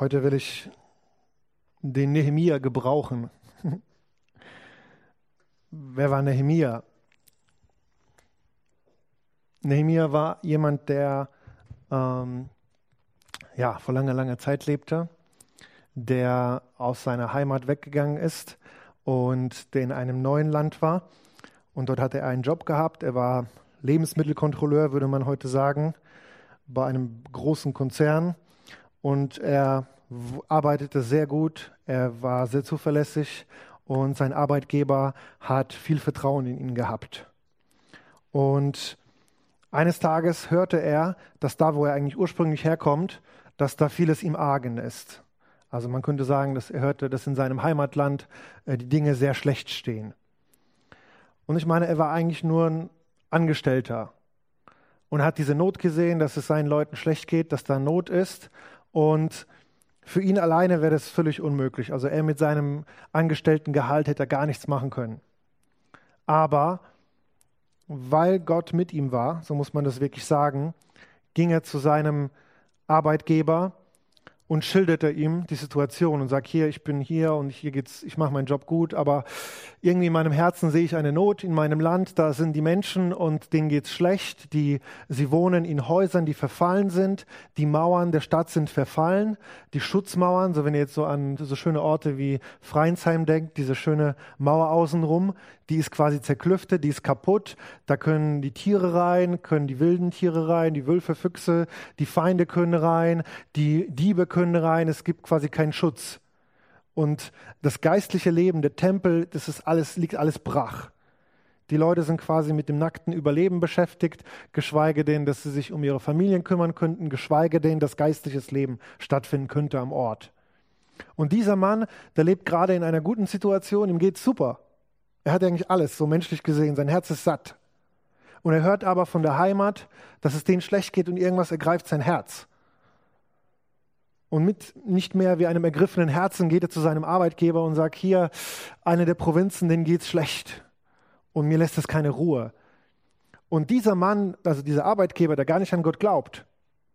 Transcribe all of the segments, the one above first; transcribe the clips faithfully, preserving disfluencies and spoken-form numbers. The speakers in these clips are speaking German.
Heute will ich den Nehemia gebrauchen. Wer war Nehemia? Nehemia war jemand, der ähm, ja, vor langer, langer Zeit lebte, der aus seiner Heimat weggegangen ist und der in einem neuen Land war. Und dort hatte er einen Job gehabt. Er war Lebensmittelkontrolleur, würde man heute sagen, bei einem großen Konzern. Und er w- arbeitete sehr gut, er war sehr zuverlässig und sein Arbeitgeber hat viel Vertrauen in ihn gehabt. Und eines Tages hörte er, dass da, wo er eigentlich ursprünglich herkommt, dass da vieles ihm argen ist. Also man könnte sagen, dass er hörte, dass in seinem Heimatland äh, die Dinge sehr schlecht stehen. Und ich meine, er war eigentlich nur ein Angestellter und hat diese Not gesehen, dass es seinen Leuten schlecht geht, dass da Not ist. Und für ihn alleine wäre das völlig unmöglich. Also er mit seinem Angestelltengehalt hätte er gar nichts machen können. Aber weil Gott mit ihm war, so muss man das wirklich sagen, ging er zu seinem Arbeitgeber und schilderte ihm die Situation und sagt, hier, ich bin hier und hier geht's, ich mache meinen Job gut, aber irgendwie in meinem Herzen sehe ich eine Not in meinem Land, da sind die Menschen und denen geht's schlecht, die, sie wohnen in Häusern, die verfallen sind, die Mauern der Stadt sind verfallen, die Schutzmauern, so wenn ihr jetzt so an so schöne Orte wie Freinsheim denkt, diese schöne Mauer außenrum, die ist quasi zerklüftet, die ist kaputt, da können die Tiere rein, können die wilden Tiere rein, die Wölfe, Füchse, die Feinde können rein, die Diebe können rein, es gibt quasi keinen Schutz. Und das geistliche Leben, der Tempel, das ist alles, liegt alles brach. Die Leute sind quasi mit dem nackten Überleben beschäftigt, geschweige denn, dass sie sich um ihre Familien kümmern könnten, geschweige denn, dass geistliches Leben stattfinden könnte am Ort. Und dieser Mann, der lebt gerade in einer guten Situation, ihm geht's super. Er hat eigentlich alles, so menschlich gesehen, sein Herz ist satt. Und er hört aber von der Heimat, dass es denen schlecht geht und irgendwas ergreift sein Herz. Und mit nicht mehr wie einem ergriffenen Herzen geht er zu seinem Arbeitgeber und sagt, hier, eine der Provinzen, denen geht's schlecht. Und mir lässt es keine Ruhe. Und dieser Mann, also dieser Arbeitgeber, der gar nicht an Gott glaubt,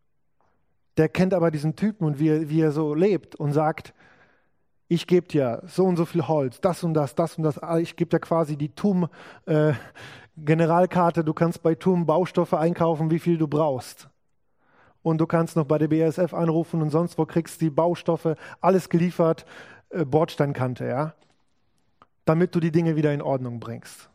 der kennt aber diesen Typen und wie er, wie er so lebt und sagt, ich gebe dir so und so viel Holz, das und das, das und das. Ich gebe dir quasi die T U M-Generalkarte. Du kannst bei T U M Baustoffe einkaufen, wie viel du brauchst. Und du kannst noch bei der B A S F anrufen und sonst wo kriegst die Baustoffe, alles geliefert, äh, Bordsteinkante, ja, damit du die Dinge wieder in Ordnung bringst.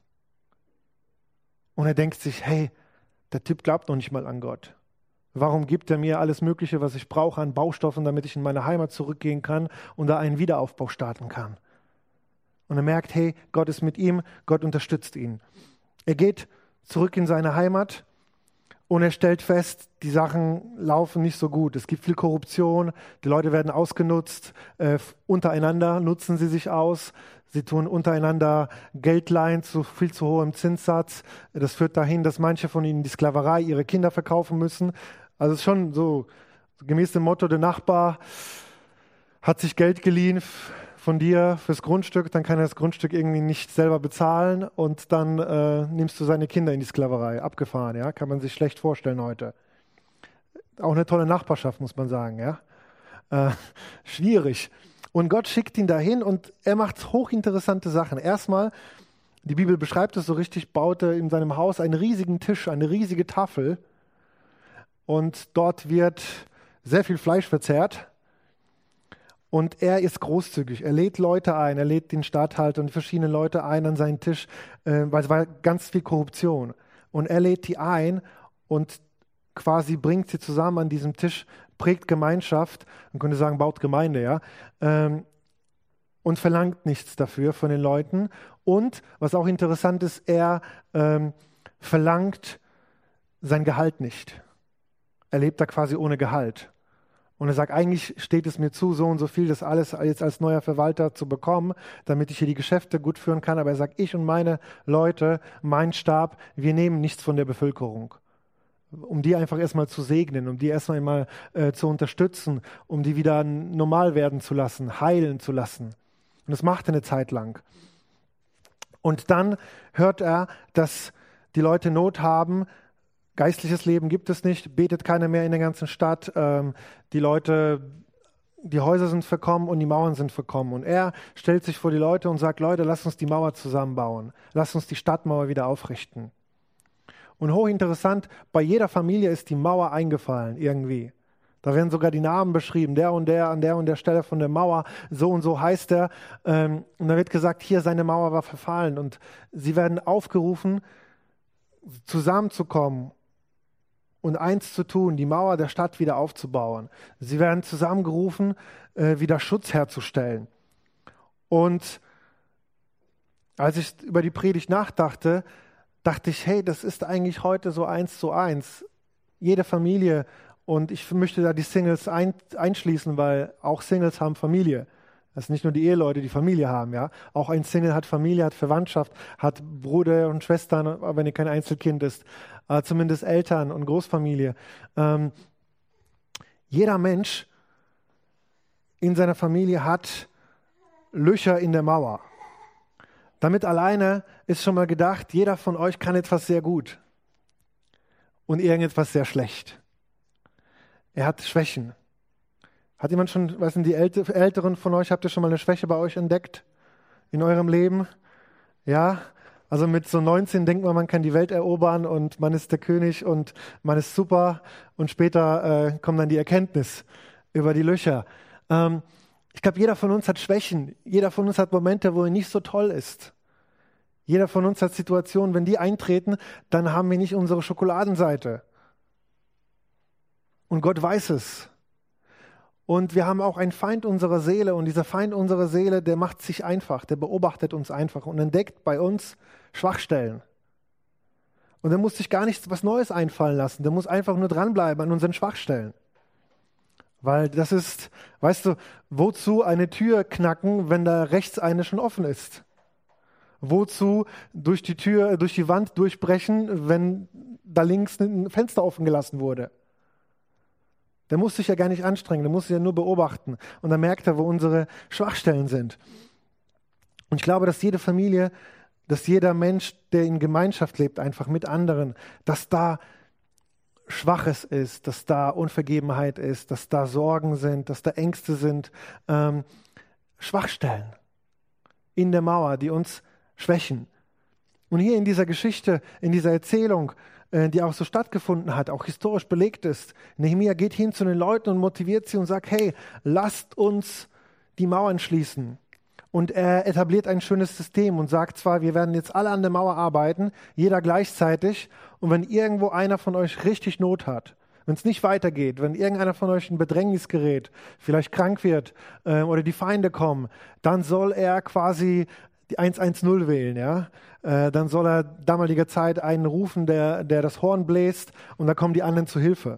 Und er denkt sich, hey, der Typ glaubt noch nicht mal an Gott. Warum gibt er mir alles Mögliche, was ich brauche an Baustoffen, damit ich in meine Heimat zurückgehen kann und da einen Wiederaufbau starten kann? Und er merkt, hey, Gott ist mit ihm, Gott unterstützt ihn. Er geht zurück in seine Heimat und er stellt fest, die Sachen laufen nicht so gut. Es gibt viel Korruption, die Leute werden ausgenutzt, äh, untereinander nutzen sie sich aus. Sie tun untereinander Geld leihen zu viel zu hohem Zinssatz. Das führt dahin, dass manche von ihnen die Sklaverei ihre Kinder verkaufen müssen. Also es ist schon so, gemäß dem Motto, der Nachbar hat sich Geld geliehen von dir fürs Grundstück, dann kann er das Grundstück irgendwie nicht selber bezahlen und dann äh, nimmst du seine Kinder in die Sklaverei. Abgefahren, ja, kann man sich schlecht vorstellen heute. Auch eine tolle Nachbarschaft, muss man sagen, ja. Äh, schwierig. Und Gott schickt ihn dahin und er macht hochinteressante Sachen. Erstmal, die Bibel beschreibt es so richtig, baut er in seinem Haus einen riesigen Tisch, eine riesige Tafel. Und dort wird sehr viel Fleisch verzehrt. Und er ist großzügig. Er lädt Leute ein, er lädt den Statthalter und verschiedene Leute ein an seinen Tisch, äh, weil es war ganz viel Korruption. Und er lädt die ein und quasi bringt sie zusammen an diesem Tisch, prägt Gemeinschaft, man könnte sagen, baut Gemeinde, ja, ähm, und verlangt nichts dafür von den Leuten. Und, was auch interessant ist, er ähm, verlangt sein Gehalt nicht. Er lebt da quasi ohne Gehalt. Und er sagt, eigentlich steht es mir zu, so und so viel, das alles jetzt als neuer Verwalter zu bekommen, damit ich hier die Geschäfte gut führen kann. Aber er sagt, ich und meine Leute, mein Stab, wir nehmen nichts von der Bevölkerung. Um die einfach erstmal zu segnen, um die erstmal mal äh, zu unterstützen, um die wieder normal werden zu lassen, heilen zu lassen. Und das macht er eine Zeit lang. Und dann hört er, dass die Leute Not haben. Geistliches Leben gibt es nicht, betet keiner mehr in der ganzen Stadt. Ähm, die Leute die Häuser sind verkommen und die Mauern sind verkommen. Und er stellt sich vor die Leute und sagt, Leute, lasst uns die Mauer zusammenbauen. Lasst uns die Stadtmauer wieder aufrichten. Und hochinteressant, bei jeder Familie ist die Mauer eingefallen irgendwie. Da werden sogar die Namen beschrieben, der und der an der und der Stelle von der Mauer, so und so heißt er. Und da wird gesagt, hier seine Mauer war verfallen. Und sie werden aufgerufen, zusammenzukommen und eins zu tun, die Mauer der Stadt wieder aufzubauen. Sie werden zusammengerufen, äh, wieder Schutz herzustellen. Und als ich über die Predigt nachdachte, dachte ich, hey, das ist eigentlich heute so eins zu eins. Jede Familie, und ich möchte da die Singles ein, einschließen, weil auch Singles haben Familie. Das sind nicht nur die Eheleute, die Familie haben, ja. Auch ein Single hat Familie, hat Verwandtschaft, hat Bruder und Schwestern, wenn ihr kein Einzelkind ist, äh, zumindest Eltern und Großfamilie. Ähm, jeder Mensch in seiner Familie hat Löcher in der Mauer. Damit alleine ist schon mal gedacht, jeder von euch kann etwas sehr gut und irgendetwas sehr schlecht. Er hat Schwächen. Hat jemand schon, was sind die Älteren von euch, habt ihr schon mal eine Schwäche bei euch entdeckt in eurem Leben? Ja, also mit so neunzehn denkt man, man kann die Welt erobern und man ist der König und man ist super und später äh, kommt dann die Erkenntnis über die Löcher. Ähm, ich glaube, jeder von uns hat Schwächen, jeder von uns hat Momente, wo er nicht so toll ist. Jeder von uns hat Situationen, wenn die eintreten, dann haben wir nicht unsere Schokoladenseite. Und Gott weiß es. Und wir haben auch einen Feind unserer Seele und dieser Feind unserer Seele, der macht sich einfach, der beobachtet uns einfach und entdeckt bei uns Schwachstellen. Und der muss sich gar nichts was Neues einfallen lassen, der muss einfach nur dranbleiben an unseren Schwachstellen. Weil das ist, weißt du, wozu eine Tür knacken, wenn da rechts eine schon offen ist? Wozu durch die Tür, durch die Wand durchbrechen, wenn da links ein Fenster offen gelassen wurde? Der muss sich ja gar nicht anstrengen, der muss sich ja nur beobachten. Und dann merkt er, wo unsere Schwachstellen sind. Und ich glaube, dass jede Familie, dass jeder Mensch, der in Gemeinschaft lebt, einfach mit anderen, dass da Schwaches ist, dass da Unvergebenheit ist, dass da Sorgen sind, dass da Ängste sind, ähm, Schwachstellen in der Mauer, die uns schwächen. Und hier in dieser Geschichte, in dieser Erzählung, die auch so stattgefunden hat, auch historisch belegt ist. Nehemia geht hin zu den Leuten und motiviert sie und sagt, hey, lasst uns die Mauern schließen. Und er etabliert ein schönes System und sagt zwar, wir werden jetzt alle an der Mauer arbeiten, jeder gleichzeitig. Und wenn irgendwo einer von euch richtig Not hat, wenn es nicht weitergeht, wenn irgendeiner von euch in Bedrängnis gerät, vielleicht krank wird äh, oder die Feinde kommen, dann soll er quasi die eins eins null wählen, ja. Äh, dann soll er damaliger Zeit einen rufen, der, der das Horn bläst und dann kommen die anderen zu Hilfe.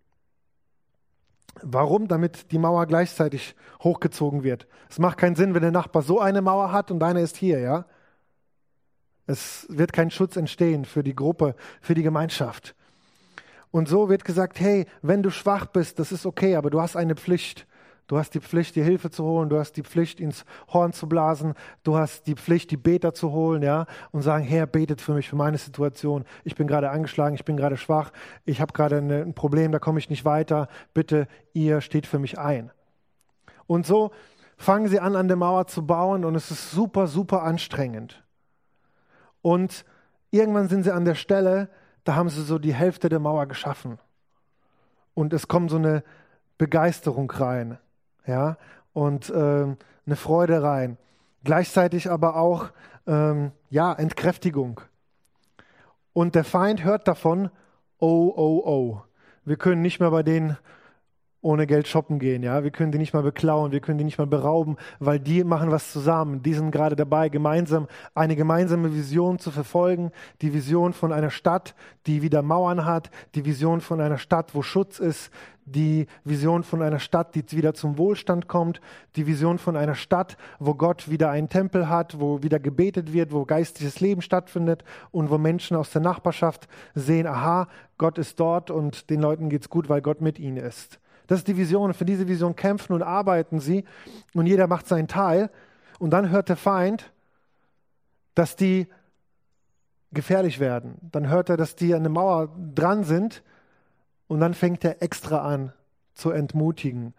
Warum? Damit die Mauer gleichzeitig hochgezogen wird. Es macht keinen Sinn, wenn der Nachbar so eine Mauer hat und deine ist hier, ja. Es wird kein Schutz entstehen für die Gruppe, für die Gemeinschaft. Und so wird gesagt, hey, wenn du schwach bist, das ist okay, aber du hast eine Pflicht. Du hast die Pflicht, dir Hilfe zu holen. Du hast die Pflicht, ins Horn zu blasen. Du hast die Pflicht, die Beter zu holen, ja, und sagen, Herr, betet für mich, für meine Situation. Ich bin gerade angeschlagen, ich bin gerade schwach. Ich habe gerade eine, ein Problem, da komme ich nicht weiter. Bitte, ihr steht für mich ein. Und so fangen sie an, an der Mauer zu bauen und es ist super, super anstrengend. Und irgendwann sind sie an der Stelle, da haben sie so die Hälfte der Mauer geschaffen. Und es kommt so eine Begeisterung rein. Ja, und ähm, eine Freude rein. Gleichzeitig aber auch ähm, ja, Entkräftigung. Und der Feind hört davon, oh, oh, oh, wir können nicht mehr bei denen ohne Geld shoppen gehen, ja, wir können die nicht mal beklauen, wir können die nicht mal berauben, weil die machen was zusammen. Die sind gerade dabei, gemeinsam eine gemeinsame Vision zu verfolgen, die Vision von einer Stadt, die wieder Mauern hat, die Vision von einer Stadt, wo Schutz ist, die Vision von einer Stadt, die wieder zum Wohlstand kommt, die Vision von einer Stadt, wo Gott wieder einen Tempel hat, wo wieder gebetet wird, wo geistliches Leben stattfindet und wo Menschen aus der Nachbarschaft sehen, aha, Gott ist dort und den Leuten geht's gut, weil Gott mit ihnen ist. Das ist die Vision. Für diese Vision kämpfen und arbeiten sie und jeder macht seinen Teil. Und dann hört der Feind, dass die gefährlich werden. Dann hört er, dass die an der Mauer dran sind und dann fängt er extra an zu entmutigen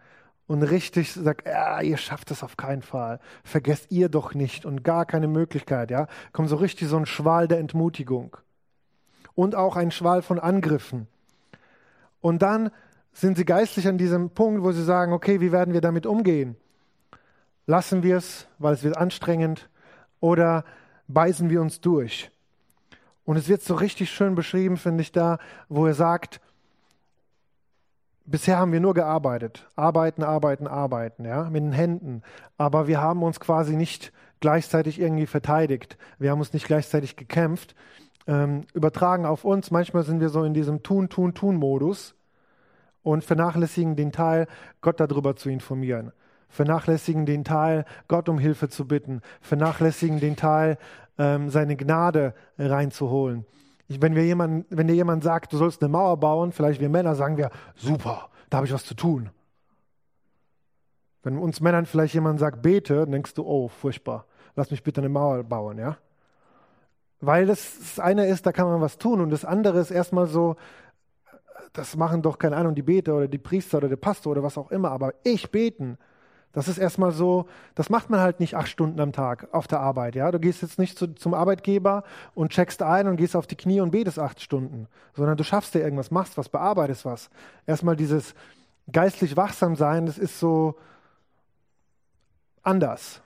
und richtig sagt, ja, ihr schafft es auf keinen Fall, vergesst ihr doch nicht und gar keine Möglichkeit, ja, kommt so richtig so ein Schwall der Entmutigung und auch ein Schwall von Angriffen. Und dann sind sie geistlich an diesem Punkt, wo sie sagen, okay, wie werden wir damit umgehen? Lassen wir es, weil es wird anstrengend, oder beißen wir uns durch? Und es wird so richtig schön beschrieben, finde ich, da, wo er sagt, bisher haben wir nur gearbeitet, arbeiten, arbeiten, arbeiten, ja, mit den Händen, aber wir haben uns quasi nicht gleichzeitig irgendwie verteidigt, wir haben uns nicht gleichzeitig gekämpft, ähm, übertragen auf uns, manchmal sind wir so in diesem Tun, Tun, Tun-Modus und vernachlässigen den Teil, Gott darüber zu informieren, vernachlässigen den Teil, Gott um Hilfe zu bitten, vernachlässigen den Teil, ähm, seine Gnade reinzuholen. Ich, wenn, wir jemand, wenn dir jemand sagt, du sollst eine Mauer bauen, vielleicht wir Männer sagen wir, super, da habe ich was zu tun. Wenn uns Männern vielleicht jemand sagt, bete, dann denkst du, oh, furchtbar, lass mich bitte eine Mauer bauen, ja? Weil das, das eine ist, da kann man was tun und das andere ist erstmal so, das machen doch, keine Ahnung, die Beter oder die Priester oder der Pastor oder was auch immer, aber ich beten, das ist erstmal so, das macht man halt nicht acht Stunden am Tag auf der Arbeit. Ja? Du gehst jetzt nicht zu, zum Arbeitgeber und checkst ein und gehst auf die Knie und betest acht Stunden, sondern du schaffst dir irgendwas, machst was, bearbeitest was. Erstmal dieses geistlich wachsam sein, das ist so anders.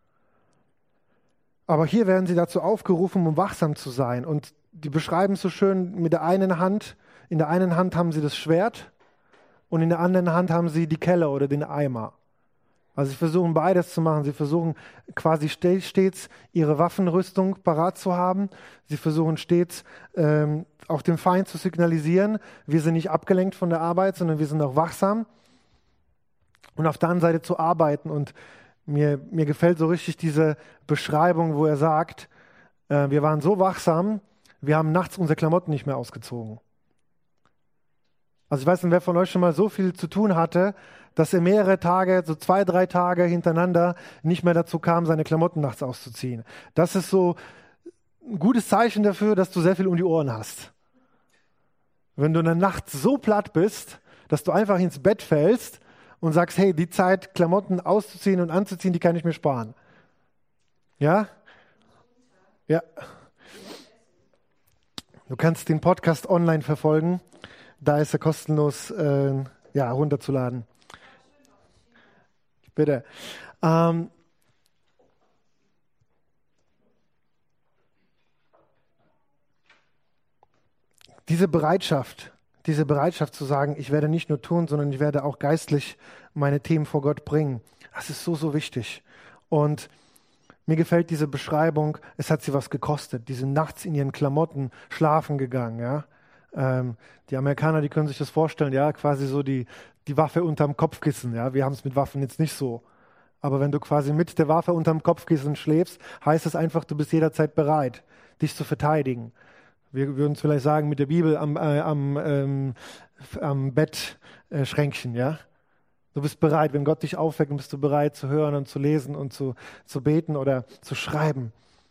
Aber hier werden sie dazu aufgerufen, um wachsam zu sein. Und die beschreiben es so schön mit der einen Hand, in der einen Hand haben sie das Schwert und in der anderen Hand haben sie die Kelle oder den Eimer. Also sie versuchen beides zu machen. Sie versuchen quasi stets ihre Waffenrüstung parat zu haben. Sie versuchen stets ähm, auch dem Feind zu signalisieren, wir sind nicht abgelenkt von der Arbeit, sondern wir sind auch wachsam. Und auf der anderen Seite zu arbeiten. Und mir, mir gefällt so richtig diese Beschreibung, wo er sagt, äh, wir waren so wachsam, wir haben nachts unsere Klamotten nicht mehr ausgezogen. Also ich weiß nicht, wer von euch schon mal so viel zu tun hatte, dass er mehrere Tage, so zwei, drei Tage hintereinander nicht mehr dazu kam, seine Klamotten nachts auszuziehen. Das ist so ein gutes Zeichen dafür, dass du sehr viel um die Ohren hast. Wenn du in der Nacht so platt bist, dass du einfach ins Bett fällst und sagst, hey, die Zeit, Klamotten auszuziehen und anzuziehen, die kann ich mir sparen. Ja? Ja. Du kannst den Podcast online verfolgen. Da ist er kostenlos äh, ja, runterzuladen. Bitte. Ähm, diese Bereitschaft, diese Bereitschaft zu sagen, ich werde nicht nur tun, sondern ich werde auch geistlich meine Themen vor Gott bringen, das ist so, so wichtig. Und mir gefällt diese Beschreibung, es hat sie was gekostet. Die sind nachts in ihren Klamotten schlafen gegangen, ja. Ähm, die Amerikaner, die können sich das vorstellen, ja, quasi so die, die Waffe unterm Kopfkissen, ja. Wir haben es mit Waffen jetzt nicht so. Aber wenn du quasi mit der Waffe unterm Kopfkissen schläfst, heißt es einfach, du bist jederzeit bereit, dich zu verteidigen. Wir würden es vielleicht sagen, mit der Bibel am, äh, am, ähm, am Bettschränkchen, äh, ja. Du bist bereit, wenn Gott dich aufweckt, bist du bereit zu hören und zu lesen und zu, zu beten oder zu schreiben.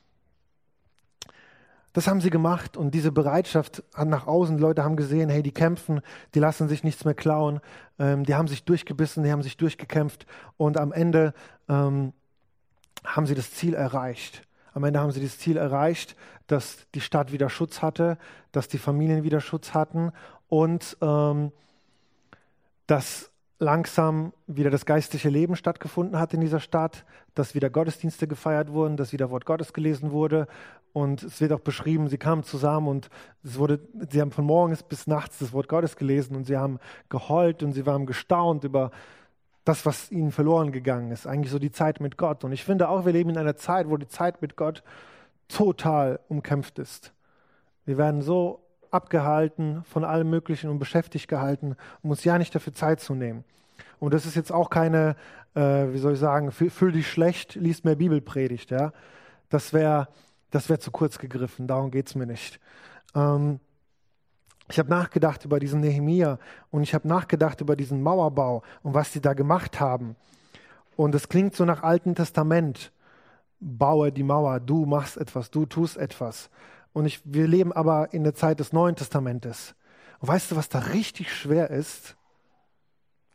Das haben sie gemacht und diese Bereitschaft hat nach außen, Leute haben gesehen, hey, die kämpfen, die lassen sich nichts mehr klauen, ähm, die haben sich durchgebissen, die haben sich durchgekämpft und am Ende ähm, haben sie das Ziel erreicht. Am Ende haben sie das Ziel erreicht, dass die Stadt wieder Schutz hatte, dass die Familien wieder Schutz hatten und ähm, dass langsam wieder das geistliche Leben stattgefunden hat in dieser Stadt, dass wieder Gottesdienste gefeiert wurden, dass wieder Wort Gottes gelesen wurde. Und es wird auch beschrieben, sie kamen zusammen und es wurde, sie haben von morgens bis nachts das Wort Gottes gelesen und sie haben geheult und sie waren gestaunt über das, was ihnen verloren gegangen ist. Eigentlich so die Zeit mit Gott. Und ich finde auch, wir leben in einer Zeit, wo die Zeit mit Gott total umkämpft ist. Wir werden so abgehalten von allem Möglichen und beschäftigt gehalten, um uns ja nicht dafür Zeit zu nehmen. Und das ist jetzt auch keine, äh, wie soll ich sagen, fühl, fühl dich schlecht, liest mehr Bibelpredigt. Ja? Das wäre das wär zu kurz gegriffen, darum geht es mir nicht. Ähm, ich habe nachgedacht über diesen Nehemia und ich habe nachgedacht über diesen Mauerbau und was sie da gemacht haben. Und es klingt so nach Alten Testament. Baue die Mauer, du machst etwas, du tust etwas. Und ich, wir leben aber in der Zeit des Neuen Testamentes. Und weißt du, was da richtig schwer ist?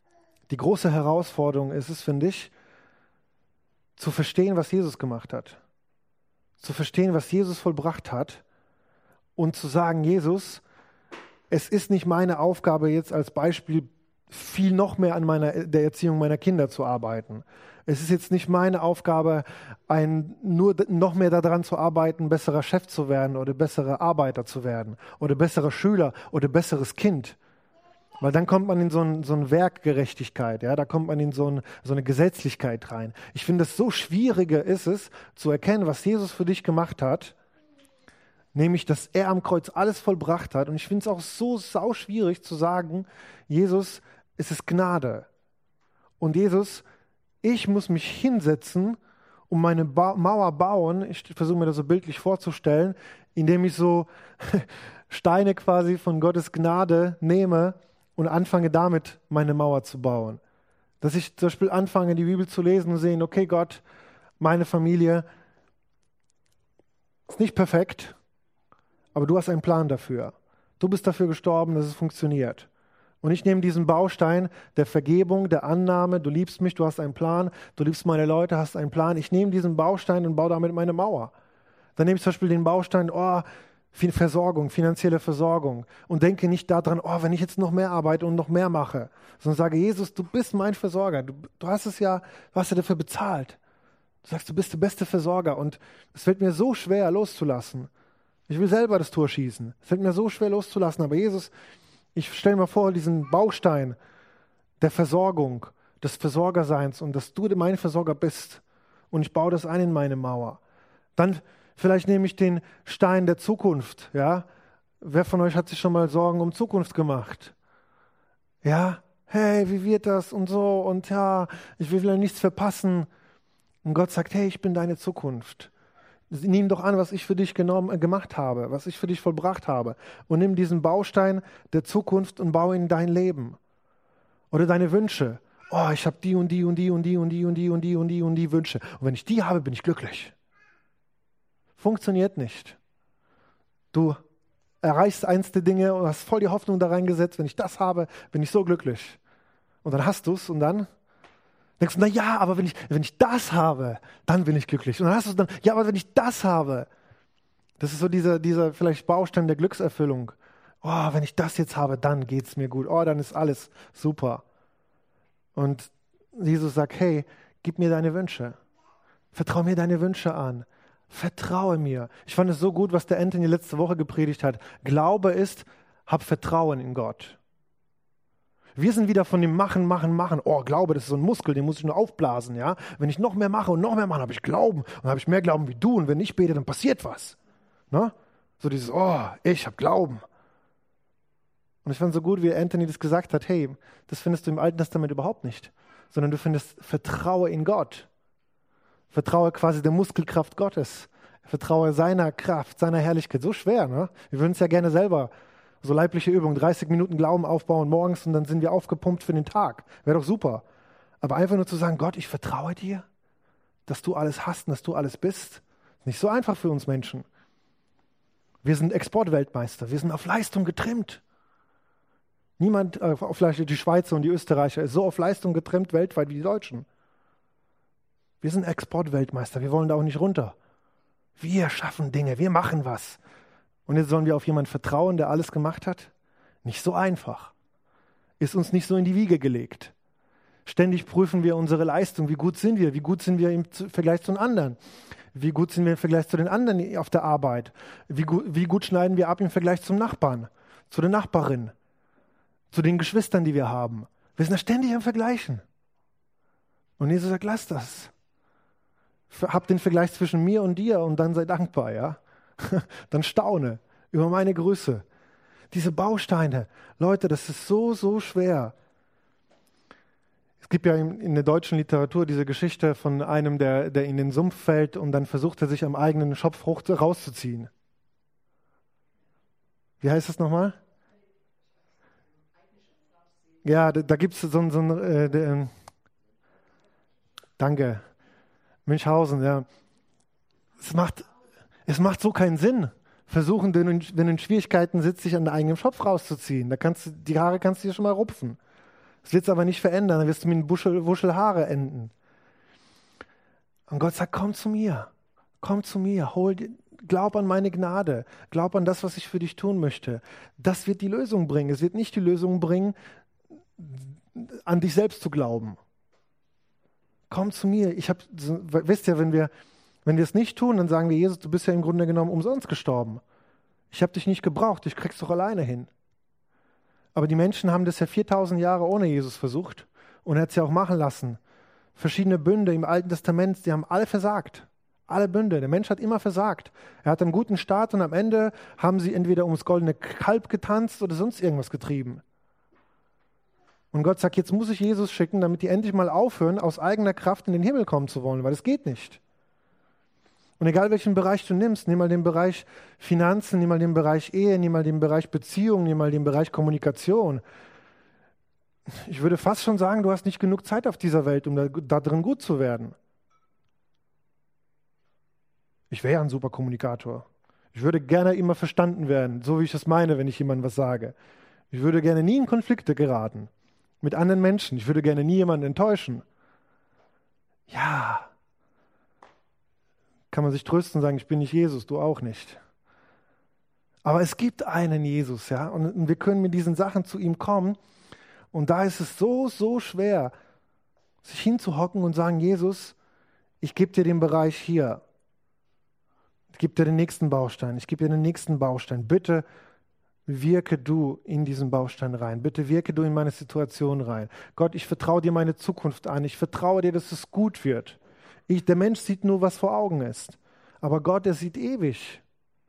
Die große Herausforderung ist es, finde ich, zu verstehen, was Jesus gemacht hat. Zu verstehen, was Jesus vollbracht hat und zu sagen, Jesus, es ist nicht meine Aufgabe, jetzt als Beispiel viel noch mehr an meiner, der Erziehung meiner Kinder zu arbeiten. Es ist jetzt nicht meine Aufgabe, ein, nur noch mehr daran zu arbeiten, besserer Chef zu werden oder besserer Arbeiter zu werden oder besserer Schüler oder besseres Kind. Weil dann kommt man in so ein, so ein Werkgerechtigkeit, ja, da kommt man in so, ein, so eine Gesetzlichkeit rein. Ich finde, es so schwieriger ist es, zu erkennen, was Jesus für dich gemacht hat, nämlich, dass er am Kreuz alles vollbracht hat. Und ich finde es auch so sau schwierig zu sagen, Jesus, es ist Gnade. Und Jesus, ich muss mich hinsetzen und meine ba- Mauer bauen. Ich versuche mir das so bildlich vorzustellen, indem ich so Steine quasi von Gottes Gnade nehme und anfange damit meine Mauer zu bauen. Dass ich zum Beispiel anfange, die Bibel zu lesen und sehen, okay Gott, meine Familie ist nicht perfekt, aber du hast einen Plan dafür. Du bist dafür gestorben, dass es funktioniert. Und ich nehme diesen Baustein der Vergebung, der Annahme, du liebst mich, du hast einen Plan, du liebst meine Leute, hast einen Plan. Ich nehme diesen Baustein und baue damit meine Mauer. Dann nehme ich zum Beispiel den Baustein, oh, Versorgung, finanzielle Versorgung und denke nicht daran, oh, wenn ich jetzt noch mehr arbeite und noch mehr mache, sondern sage, Jesus, du bist mein Versorger, du, du hast es ja, du hast ja dafür bezahlt. Du sagst, du bist der beste Versorger und es fällt mir so schwer loszulassen. Ich will selber das Tor schießen. Es fällt mir so schwer loszulassen, aber Jesus, ich stelle mir vor, diesen Baustein der Versorgung, des Versorgerseins und dass du mein Versorger bist und ich baue das ein in meine Mauer. Dann vielleicht nehme ich den Stein der Zukunft, ja. Wer von euch hat sich schon mal Sorgen um Zukunft gemacht? Ja, hey, wie wird das und so und ja, ich will ja nichts verpassen. Und Gott sagt, hey, ich bin deine Zukunft. Nimm doch an, was ich für dich genommen, gemacht habe, was ich für dich vollbracht habe und nimm diesen Baustein der Zukunft und baue in dein Leben. Oder deine Wünsche. Oh, ich habe die und die und die und die und die und die und die und die und die Wünsche. Und wenn ich die habe, bin ich glücklich. Funktioniert nicht. Du erreichst eins der Dinge und hast voll die Hoffnung da reingesetzt, wenn ich das habe, bin ich so glücklich. Und dann hast du es und dann denkst du, na ja, aber wenn ich, wenn ich das habe, dann bin ich glücklich. Und dann hast du es dann, ja, aber wenn ich das habe, das ist so dieser, dieser vielleicht Baustein der Glückserfüllung. Oh, wenn ich das jetzt habe, dann geht es mir gut. Oh, dann ist alles super. Und Jesus sagt, hey, gib mir deine Wünsche. Vertrau mir deine Wünsche an. Vertraue mir. Ich fand es so gut, was der Anthony letzte Woche gepredigt hat. Glaube ist, hab Vertrauen in Gott. Wir sind wieder von dem Machen, Machen, Machen. Oh, Glaube, das ist so ein Muskel, den muss ich nur aufblasen. Ja? Wenn ich noch mehr mache und noch mehr mache, habe ich Glauben. Und dann habe ich mehr Glauben wie du. Und wenn ich bete, dann passiert was. Ne? So dieses, oh, ich habe Glauben. Und ich fand so gut, wie Anthony das gesagt hat. Hey, das findest du im Alten Testament überhaupt nicht. Sondern du findest Vertraue in Gott. Vertraue quasi der Muskelkraft Gottes. Vertraue seiner Kraft, seiner Herrlichkeit. So schwer, ne? Wir würden es ja gerne selber, so leibliche Übung, dreißig Minuten Glauben aufbauen morgens und dann sind wir aufgepumpt für den Tag. Wäre doch super. Aber einfach nur zu sagen, Gott, ich vertraue dir, dass du alles hast und dass du alles bist, ist nicht so einfach für uns Menschen. Wir sind Exportweltmeister. Wir sind auf Leistung getrimmt. Niemand, äh, vielleicht die Schweizer und die Österreicher, ist so auf Leistung getrimmt weltweit wie die Deutschen. Wir sind Exportweltmeister, wir wollen da auch nicht runter. Wir schaffen Dinge, wir machen was. Und jetzt sollen wir auf jemanden vertrauen, der alles gemacht hat? Nicht so einfach. Ist uns nicht so in die Wiege gelegt. Ständig prüfen wir unsere Leistung. Wie gut sind wir? Wie gut sind wir im Vergleich zu den anderen? Wie gut sind wir im Vergleich zu den anderen auf der Arbeit? Wie gut, wie gut schneiden wir ab im Vergleich zum Nachbarn, zu der Nachbarin, zu den Geschwistern, die wir haben? Wir sind da ständig am Vergleichen. Und Jesus sagt, lass das. Hab den Vergleich zwischen mir und dir und dann sei dankbar, ja? Dann staune über meine Größe. Diese Bausteine, Leute, das ist so, so schwer. Es gibt ja in, in der deutschen Literatur diese Geschichte von einem, der, der in den Sumpf fällt und dann versucht er sich am eigenen Schopfruch rauszuziehen. Wie heißt das nochmal? Ja, da, da gibt es so ein, so ein äh, der, danke, Münchhausen, ja. Es macht, es macht so keinen Sinn, versuchen, wenn du in Schwierigkeiten sitzt, sich an deinem eigenen Schopf rauszuziehen. Da kannst du, die Haare kannst du dir schon mal rupfen. Es wird es aber nicht verändern, dann wirst du mit einem Buschel, Wuschel Haare enden. Und Gott sagt, komm zu mir, komm zu mir, hol dir, glaub an meine Gnade, glaub an das, was ich für dich tun möchte. Das wird die Lösung bringen. Es wird nicht die Lösung bringen, an dich selbst zu glauben. Komm zu mir. Ich habe, wisst ihr, wenn wir, wenn wir es nicht tun, dann sagen wir, Jesus, du bist ja im Grunde genommen umsonst gestorben. Ich habe dich nicht gebraucht, ich krieg's doch alleine hin. Aber die Menschen haben das ja viertausend Jahre ohne Jesus versucht und er hat es ja auch machen lassen. Verschiedene Bünde im Alten Testament, die haben alle versagt. Alle Bünde. Der Mensch hat immer versagt. Er hat einen guten Start und am Ende haben sie entweder ums goldene Kalb getanzt oder sonst irgendwas getrieben. Und Gott sagt, jetzt muss ich Jesus schicken, damit die endlich mal aufhören, aus eigener Kraft in den Himmel kommen zu wollen, weil das geht nicht. Und egal welchen Bereich du nimmst, nimm mal den Bereich Finanzen, nimm mal den Bereich Ehe, nimm mal den Bereich Beziehung, nimm mal den Bereich Kommunikation. Ich würde fast schon sagen, du hast nicht genug Zeit auf dieser Welt, um da, da drin gut zu werden. Ich wäre ja ein super Kommunikator. Ich würde gerne immer verstanden werden, so wie ich das meine, wenn ich jemandem was sage. Ich würde gerne nie in Konflikte geraten mit anderen Menschen. Ich würde gerne nie jemanden enttäuschen. Ja, kann man sich trösten und sagen, ich bin nicht Jesus, du auch nicht. Aber es gibt einen Jesus, ja, und wir können mit diesen Sachen zu ihm kommen. Und da ist es so, so schwer, sich hinzuhocken und sagen, Jesus, ich gebe dir den Bereich hier. Ich gebe dir den nächsten Baustein. Ich gebe dir den nächsten Baustein. Bitte wirke du in diesen Baustein rein. Bitte wirke du in meine Situation rein. Gott, ich vertraue dir meine Zukunft an. Ich vertraue dir, dass es gut wird. Ich, der Mensch sieht nur, was vor Augen ist. Aber Gott, er sieht ewig.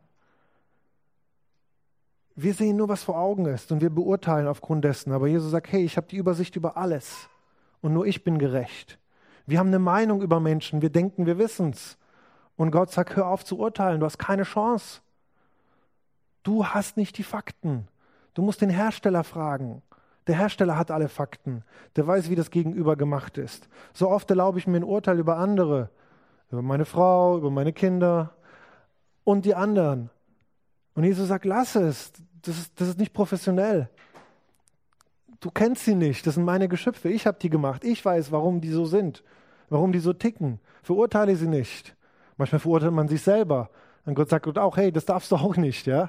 Wir sehen nur, was vor Augen ist und wir beurteilen aufgrund dessen. Aber Jesus sagt, hey, ich habe die Übersicht über alles und nur ich bin gerecht. Wir haben eine Meinung über Menschen, wir denken, wir wissen es. Und Gott sagt, hör auf zu urteilen, du hast keine Chance. Du hast nicht die Fakten. Du musst den Hersteller fragen. Der Hersteller hat alle Fakten. Der weiß, wie das Gegenüber gemacht ist. So oft erlaube ich mir ein Urteil über andere, über meine Frau, über meine Kinder und die anderen. Und Jesus sagt, lass es, das ist, das ist nicht professionell. Du kennst sie nicht, das sind meine Geschöpfe, ich habe die gemacht, ich weiß, warum die so sind, warum die so ticken. Verurteile sie nicht. Manchmal verurteilt man sich selber. Und Gott sagt auch, hey, das darfst du auch nicht, ja?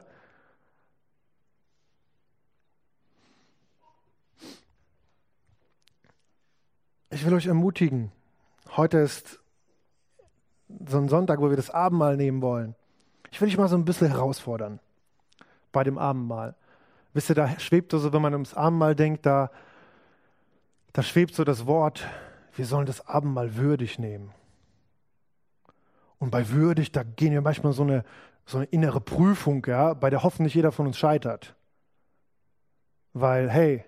Ich will euch ermutigen, heute ist so ein Sonntag, wo wir das Abendmahl nehmen wollen. Ich will dich mal so ein bisschen herausfordern bei dem Abendmahl. Wisst ihr, da schwebt so, wenn man ums Abendmahl denkt, da, da schwebt so das Wort, wir sollen das Abendmahl würdig nehmen. Und bei würdig, da gehen wir manchmal so eine, so eine innere Prüfung, ja, bei der hoffentlich jeder von uns scheitert. Weil, hey,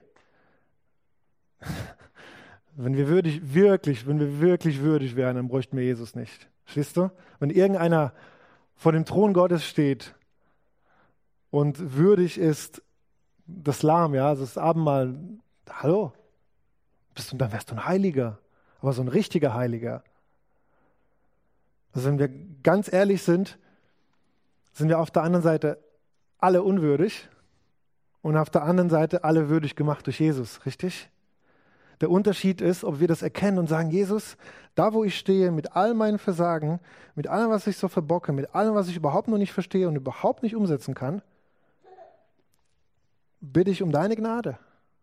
wenn wir würdig, wirklich, wenn wir wirklich würdig wären, dann bräuchten wir Jesus nicht. Verstehst du? Wenn irgendeiner vor dem Thron Gottes steht und würdig ist, das Lamm, ja, also das Abendmahl, hallo, bist du, dann wärst du ein Heiliger, aber so ein richtiger Heiliger. Also wenn wir ganz ehrlich sind, sind wir auf der anderen Seite alle unwürdig und auf der anderen Seite alle würdig gemacht durch Jesus, richtig? Der Unterschied ist, ob wir das erkennen und sagen, Jesus, da wo ich stehe, mit all meinen Versagen, mit allem, was ich so verbocke, mit allem, was ich überhaupt noch nicht verstehe und überhaupt nicht umsetzen kann, bitte ich um deine Gnade.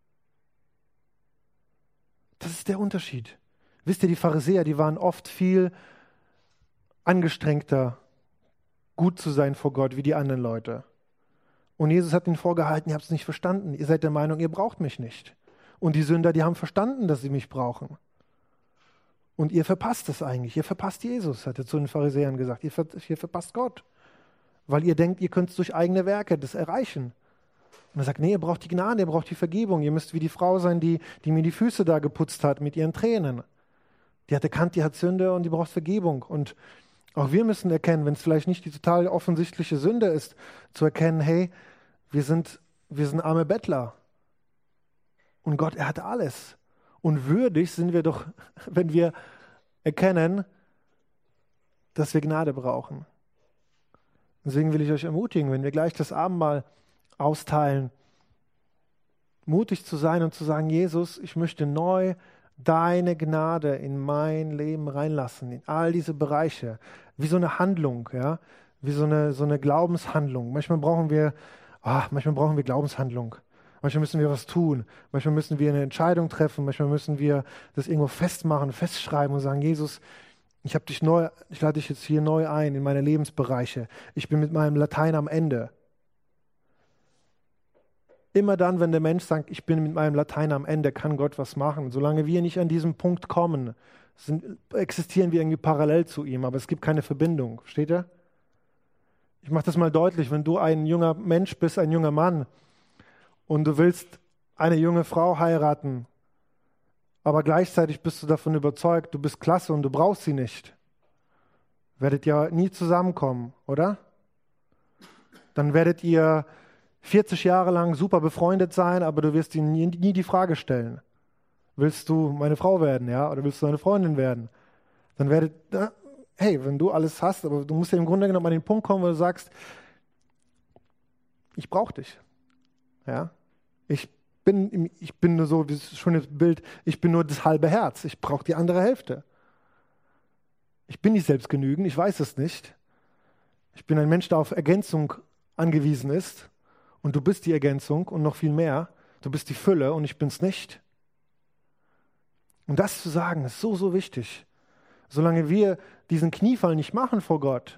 Das ist der Unterschied. Wisst ihr, die Pharisäer, die waren oft viel angestrengter, gut zu sein vor Gott, wie die anderen Leute. Und Jesus hat ihnen vorgehalten, ihr habt es nicht verstanden. Ihr seid der Meinung, ihr braucht mich nicht. Und die Sünder, die haben verstanden, dass sie mich brauchen. Und ihr verpasst es eigentlich. Ihr verpasst Jesus, hat er zu den Pharisäern gesagt. Ihr, ver- ihr verpasst Gott. Weil ihr denkt, ihr könnt es durch eigene Werke das erreichen. Und er sagt, nee, ihr braucht die Gnade, ihr braucht die Vergebung. Ihr müsst wie die Frau sein, die, die mir die Füße da geputzt hat mit ihren Tränen. Die hat erkannt, die hat Sünde und die braucht Vergebung. Und auch wir müssen erkennen, wenn es vielleicht nicht die total offensichtliche Sünde ist, zu erkennen, hey, wir sind, wir sind arme Bettler. Und Gott, er hat alles. Und würdig sind wir doch, wenn wir erkennen, dass wir Gnade brauchen. Deswegen will ich euch ermutigen, wenn wir gleich das Abendmahl austeilen, mutig zu sein und zu sagen, Jesus, ich möchte neu deine Gnade in mein Leben reinlassen, in all diese Bereiche, wie so eine Handlung, ja, wie so eine, so eine Glaubenshandlung. Manchmal brauchen wir, ah, manchmal brauchen wir Glaubenshandlung. Manchmal müssen wir was tun. Manchmal müssen wir eine Entscheidung treffen. Manchmal müssen wir das irgendwo festmachen, festschreiben und sagen, Jesus, ich habe dich neu, ich lade dich jetzt hier neu ein in meine Lebensbereiche. Ich bin mit meinem Latein am Ende. Immer dann, wenn der Mensch sagt, ich bin mit meinem Latein am Ende, kann Gott was machen. Solange wir nicht an diesen Punkt kommen, sind, existieren wir irgendwie parallel zu ihm, aber es gibt keine Verbindung. Versteht ihr? Ich mache das mal deutlich. Wenn du ein junger Mensch bist, ein junger Mann, und du willst eine junge Frau heiraten, aber gleichzeitig bist du davon überzeugt, du bist klasse und du brauchst sie nicht, werdet ihr nie zusammenkommen, oder? Dann werdet ihr vierzig Jahre lang super befreundet sein, aber du wirst ihnen nie, nie die Frage stellen, willst du meine Frau werden, ja, oder willst du eine Freundin werden? Dann werdet, hey, wenn du alles hast, aber du musst ja im Grunde genommen an den Punkt kommen, wo du sagst, ich brauche dich, ja, ich bin, ich bin nur so, das schöne Bild, ich bin nur das halbe Herz, ich brauche die andere Hälfte. Ich bin nicht selbstgenügend, ich weiß es nicht. Ich bin ein Mensch, der auf Ergänzung angewiesen ist. Und du bist die Ergänzung und noch viel mehr. Du bist die Fülle und ich bin's nicht. Und das zu sagen, ist so, so wichtig. Solange wir diesen Kniefall nicht machen vor Gott,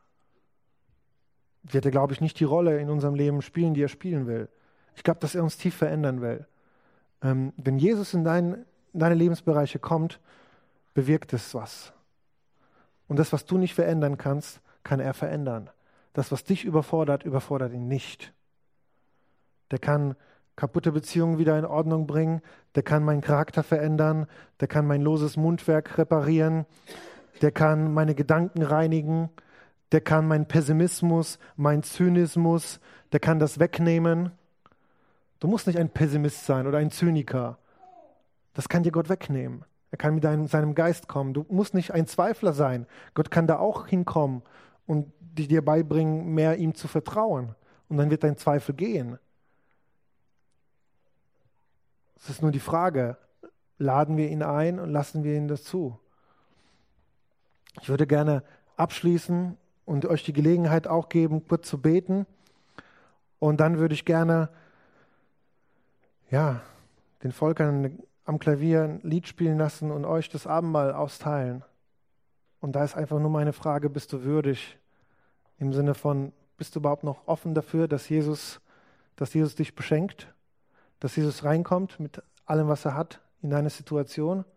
wird er, glaube ich, nicht die Rolle in unserem Leben spielen, die er spielen will. Ich glaube, dass er uns tief verändern will. Ähm, wenn Jesus in, dein, in deine Lebensbereiche kommt, bewirkt es was. Und das, was du nicht verändern kannst, kann er verändern. Das, was dich überfordert, überfordert ihn nicht. Der kann kaputte Beziehungen wieder in Ordnung bringen, der kann meinen Charakter verändern, der kann mein loses Mundwerk reparieren, der kann meine Gedanken reinigen, der kann meinen Pessimismus, meinen Zynismus, der kann das wegnehmen. Du musst nicht ein Pessimist sein oder ein Zyniker. Das kann dir Gott wegnehmen. Er kann mit deinem, seinem Geist kommen. Du musst nicht ein Zweifler sein. Gott kann da auch hinkommen und dir beibringen, mehr ihm zu vertrauen. Und dann wird dein Zweifel gehen. Es ist nur die Frage, laden wir ihn ein und lassen wir ihn das zu? Ich würde gerne abschließen und euch die Gelegenheit auch geben, kurz zu beten. Und dann würde ich gerne ja, den Volkern am Klavier ein Lied spielen lassen und euch das Abendmahl austeilen. Und da ist einfach nur meine Frage, bist du würdig? Im Sinne von, bist du überhaupt noch offen dafür, dass Jesus, dass Jesus dich beschenkt? Dass Jesus reinkommt mit allem, was er hat in deine Situation?